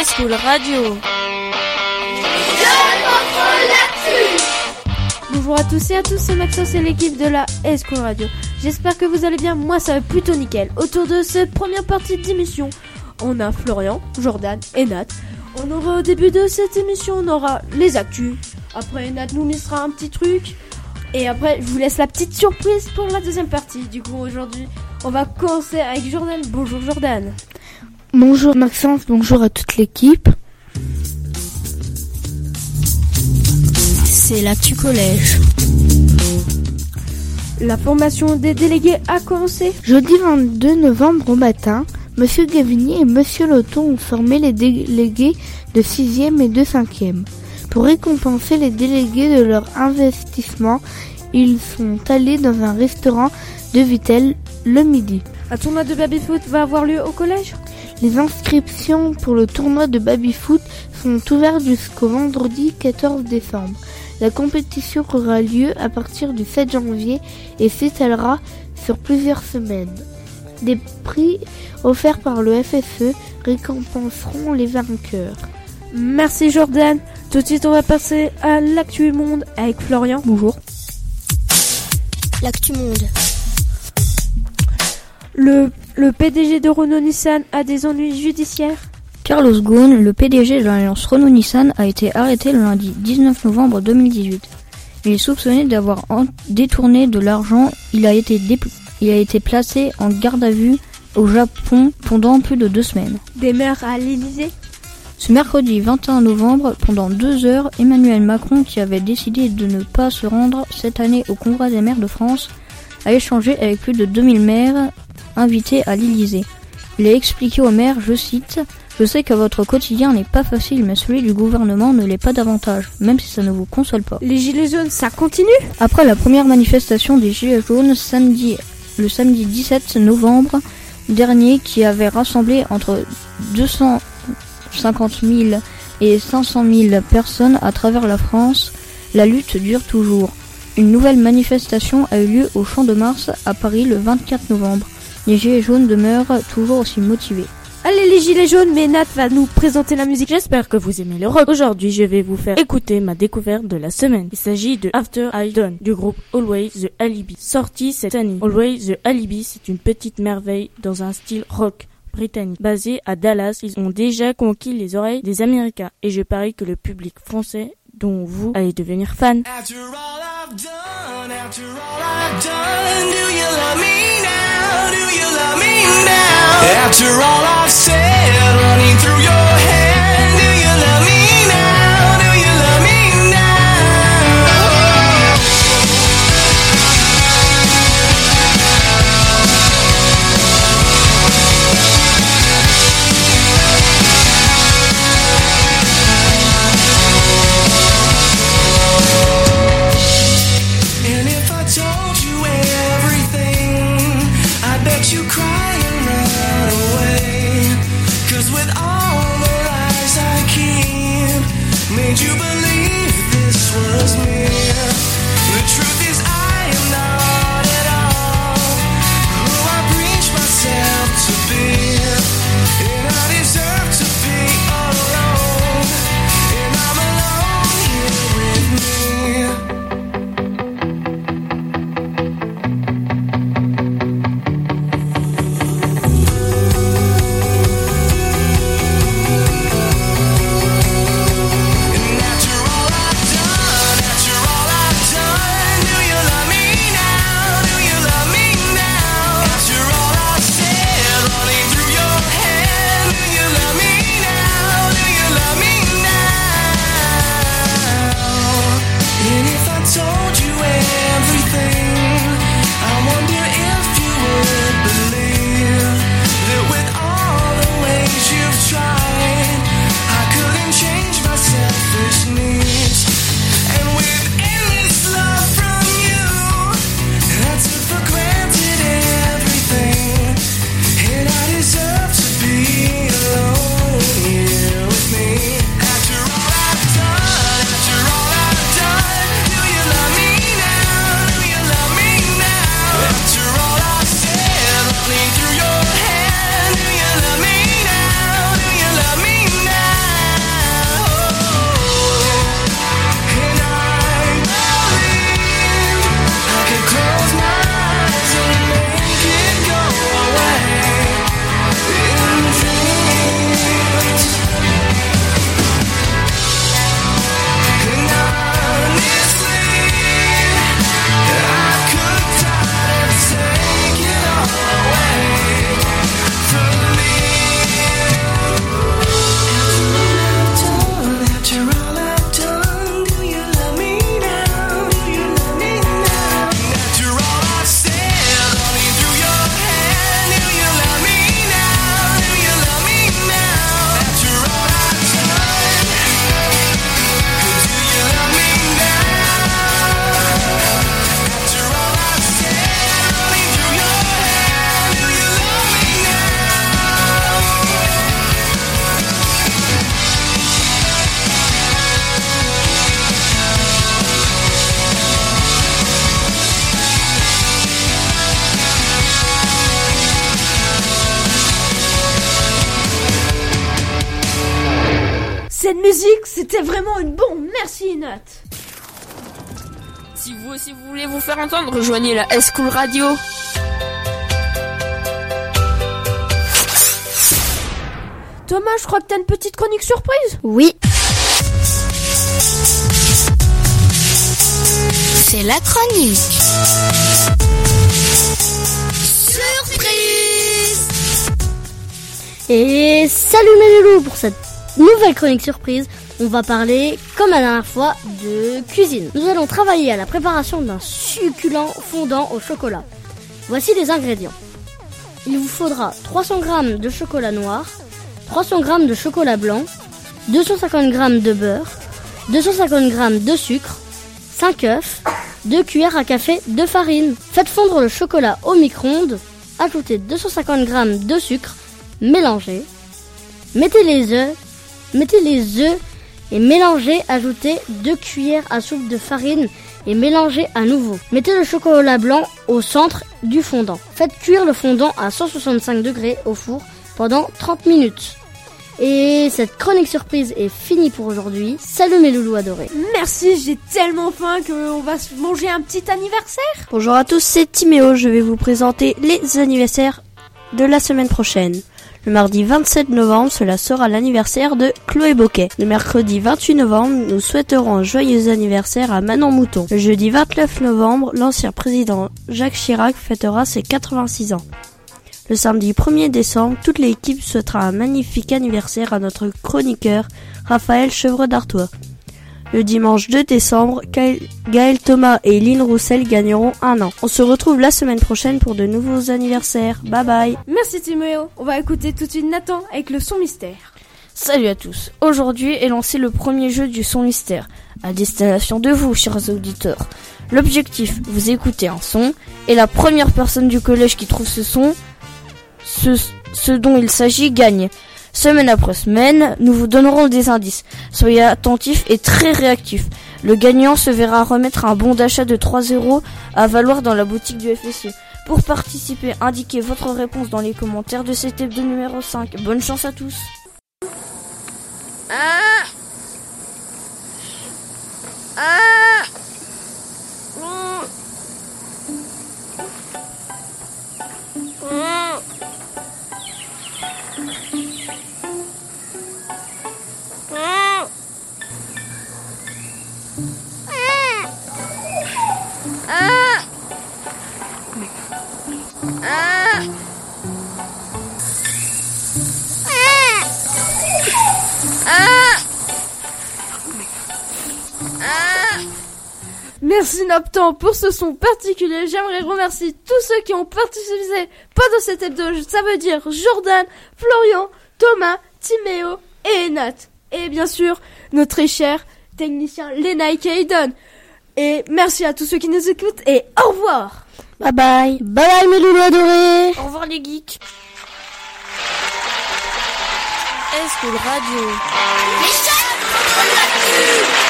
High School Radio. Bonjour à tous et à tous, c'est Maxence et l'équipe de la High School Radio. J'espère que vous allez bien, moi ça va plutôt nickel. Autour de cette première partie d'émission, on a Florian, Jordan et Nat. On aura au début de cette émission, on aura les actus. Après Nat nous laissera un petit truc. Et après je vous laisse la petite surprise pour la deuxième partie. Du coup aujourd'hui on va commencer avec Jordan. Bonjour Jordan. Bonjour Maxence, bonjour à toute l'équipe. C'est l'actu collège. La formation des délégués a commencé. Jeudi 22 novembre au matin, Monsieur Gavinier et Monsieur Loton ont formé les délégués de 6e et de 5e. Pour récompenser les délégués de leur investissement, ils sont allés dans un restaurant de Vittel le midi. Un tournoi de baby-foot va avoir lieu au collège. Les inscriptions pour le tournoi de baby-foot sont ouvertes jusqu'au vendredi 14 décembre. La compétition aura lieu à partir du 7 janvier et s'étalera sur plusieurs semaines. Des prix offerts par le FSE récompenseront les vainqueurs. Merci Jordan. Tout de suite on va passer à l'actu monde avec Florian. Bonjour. L'actu monde. Le PDG de Renault-Nissan a des ennuis judiciaires. Carlos Ghosn, le PDG de l'alliance Renault-Nissan, a été arrêté le lundi 19 novembre 2018. Il est soupçonné d'avoir détourné de l'argent. Il a été placé en garde à vue au Japon pendant plus de 2 semaines. Des maires à l'Élysée. Ce mercredi 21 novembre, pendant 2 heures, Emmanuel Macron, qui avait décidé de ne pas se rendre cette année au Congrès des maires de France, a échangé avec plus de 2000 maires invités à l'Élysée. Il a expliqué aux maires, je cite, « Je sais que votre quotidien n'est pas facile, mais celui du gouvernement ne l'est pas davantage, même si ça ne vous console pas. » Les gilets jaunes, ça continue ? Après la première manifestation des gilets jaunes, le samedi 17 novembre dernier, qui avait rassemblé entre 250 000 et 500 000 personnes à travers la France, la lutte dure toujours. Une nouvelle manifestation a eu lieu au Champ de Mars à Paris le 24 novembre. Les gilets jaunes demeurent toujours aussi motivés. Allez les gilets jaunes, mais Nat va nous présenter la musique. J'espère que vous aimez le rock. Aujourd'hui, je vais vous faire écouter ma découverte de la semaine. Il s'agit de After I Done du groupe Always the Alibi, sorti cette année. Always the Alibi, c'est une petite merveille dans un style rock britannique. Basé à Dallas, ils ont déjà conquis les oreilles des Américains et je parie que le public français dont vous allez devenir fan. After all I've done, do you love me now? Do you love me now? After all I've said, running through your head, do you love me now? Do you love me now? And if I told you everything, I bet you cry and run away. Cette musique, c'était vraiment une bombe. Merci Nat. Si vous aussi vous voulez vous faire entendre, rejoignez la S-School Radio. Thomas, je crois que t'as une petite chronique surprise. Oui. C'est la chronique. Surprise. Et salut mes loulous. Pour cette nouvelle chronique surprise, on va parler, comme la dernière fois, de cuisine. Nous allons travailler à la préparation d'un succulent fondant au chocolat. Voici les ingrédients. Il vous faudra 300 g de chocolat noir, 300 g de chocolat blanc, 250 g de beurre, 250 g de sucre, 5 œufs, 2 cuillères à café de farine. Faites fondre le chocolat au micro-ondes, ajoutez 250 g de sucre, mélangez. Mettez les œufs et mélangez, ajoutez 2 cuillères à soupe de farine et mélangez à nouveau. Mettez le chocolat blanc au centre du fondant. Faites cuire le fondant à 165 degrés au four pendant 30 minutes. Et cette chronique surprise est finie pour aujourd'hui. Salut mes loulous adorés. Merci, j'ai tellement faim qu'on va se manger un petit anniversaire. Bonjour à tous, c'est Timéo. Je vais vous présenter les anniversaires de la semaine prochaine. Le mardi 27 novembre, cela sera l'anniversaire de Chloé Boquet. Le mercredi 28 novembre, nous souhaiterons un joyeux anniversaire à Manon Mouton. Le jeudi 29 novembre, l'ancien président Jacques Chirac fêtera ses 86 ans. Le samedi 1er décembre, toute l'équipe souhaitera un magnifique anniversaire à notre chroniqueur Raphaël Chevre d'Artois. Le dimanche 2 décembre, Gaël Thomas et Lynn Roussel gagneront 1 an. On se retrouve la semaine prochaine pour de nouveaux anniversaires. Bye bye. Merci Timéo. On va écouter tout de suite Nathan avec le son mystère. Salut à tous. Aujourd'hui est lancé le premier jeu du son mystère, à destination de vous, chers auditeurs. L'objectif, vous écoutez un son, et la première personne du collège qui trouve ce son, ce dont il s'agit, gagne. Semaine après semaine, nous vous donnerons des indices. Soyez attentifs et très réactifs. Le gagnant se verra remettre un bon d'achat de 3 € à valoir dans la boutique du FSU. Pour participer, indiquez votre réponse dans les commentaires de cet hebdo numéro 5. Bonne chance à tous. Merci Naptan pour ce son particulier. J'aimerais remercier tous ceux qui ont participé pendant cet hebdo. Ça veut dire Jordan, Florian, Thomas, Timéo et Nat. Et bien sûr, notre très cher technicien Lena et Kaiden. Et merci à tous ceux qui nous écoutent et au revoir. Bye bye. Bye bye mes loulous adorés. Au revoir les geeks. S-School Radio.